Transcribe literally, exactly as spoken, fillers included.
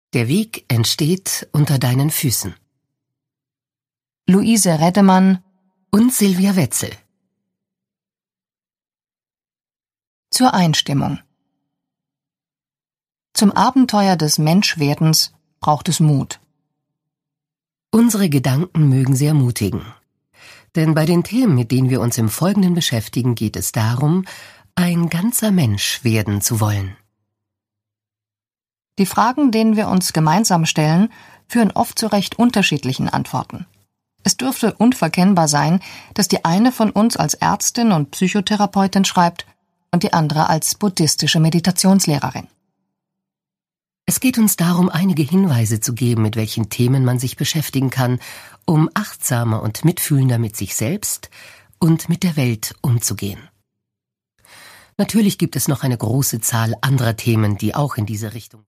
Der Weg entsteht unter deinen Füßen. Luise Reddemann Und Silvia Wetzel. zur Einstimmung. Zum Abenteuer des Menschwerdens braucht es Mut. Unsere Gedanken mögen sie ermutigen. Denn bei den Themen, mit denen wir uns im Folgenden beschäftigen, geht es darum, ein ganzer Mensch werden zu wollen. Die Fragen, denen wir uns gemeinsam stellen, führen oft zu recht unterschiedlichen Antworten. Es dürfte unverkennbar sein, dass die eine von uns als Ärztin und Psychotherapeutin schreibt und die andere als buddhistische Meditationslehrerin. Es geht uns darum, einige Hinweise zu geben, mit welchen Themen man sich beschäftigen kann, um achtsamer und mitfühlender mit sich selbst und mit der Welt umzugehen. Natürlich gibt es noch eine große Zahl anderer Themen, die auch in diese Richtung